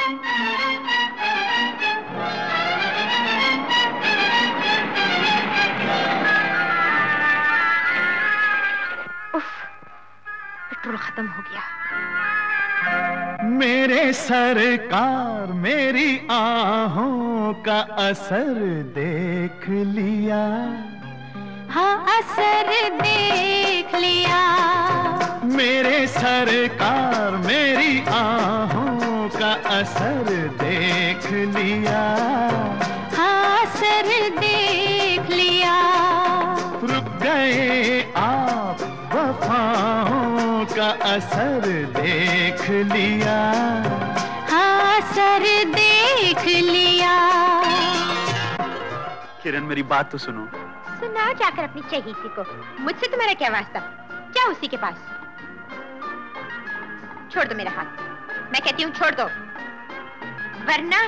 Petrol खत्म हो गया। मेरे सरकार मेरी आहों का असर देख लिया। हाँ असर देख लिया। मेरे सरकार मेरी आहों का असर देख लिया। हाँ असर देख लिया। रुक गए आप वफाओं का असर देख लिया। हाँ असर देख लिया। किरण मेरी बात तो सुनो। सुनाओ जाकर अपनी चहेती को, मुझसे तुम्हारा क्या वास्ता? क्या उसी के पास? छोड़ दो मेरा हाथ, मैं कहती हूँ छोड़ दो, वरना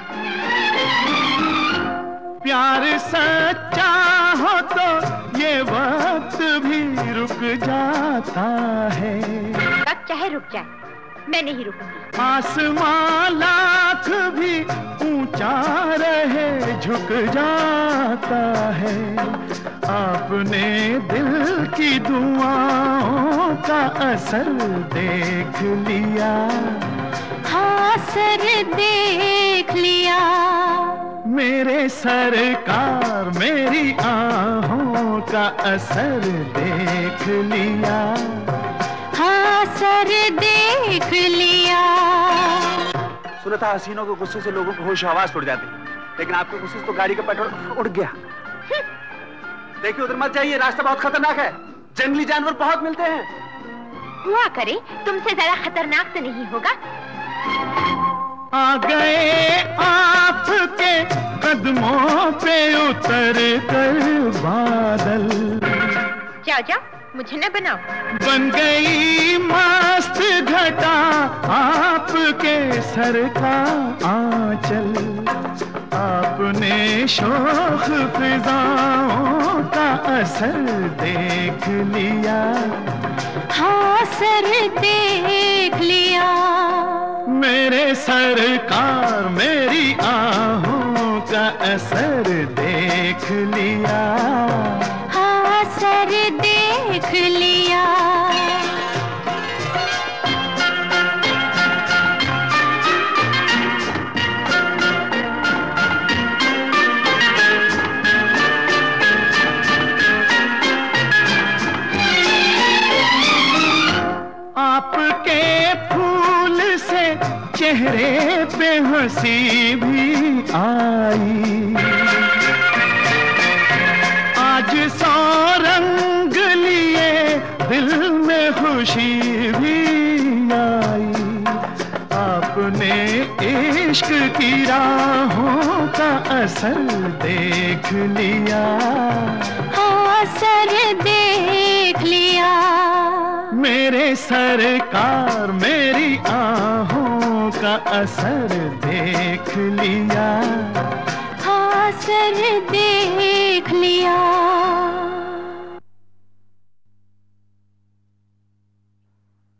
प्यार सच्चा हो तो ये वक्त भी रुक जाता है। वक्त चाहे रुक जाए, मैं नहीं रुकूंगी। आसमां लाख भी ऊंचा रहे झुक जाता है। आपने दिल की दुआओं का असर देख लिया। हाँ असर देख लिया। मेरे सरकार मेरी आहों का असर देख लिया। हाँ असर देख लिया। सुना था हसीनों के गुस्से से लोगों को होश आवाज उड़ जाती, लेकिन आपके गुस्से से तो गाड़ी का पेट्रोल उड़ गया। देखिए उधर मत जाइए, रास्ता बहुत खतरनाक है, जंगली जानवर बहुत मिलते हैं। हुआ करे तुमसे ज्यादा खतरनाक तो नहीं होगा। आ गए आपके कदमों पे उतर कर बादल। जाओ जाओ, मुझे न बनाओ। बन गई मस्त घटा आपके सर का आंचल। आपने शोख फिजाओं का असर देख लिया। हाँ असर देख लिया। मेरे सरकार मेरी आहों का असर देख लिया। हाँ असर देख लिया। आपके फूल से चेहरे पे हंसी भी आई। आज सौ रंग लिए दिल में खुशी भी आई। आपने इश्क की राहों का असर देख लिया। हाँ असर देख लिया। मेरे सरकार मेरी आहों का असर देख लिया। हाँ असर देख लिया।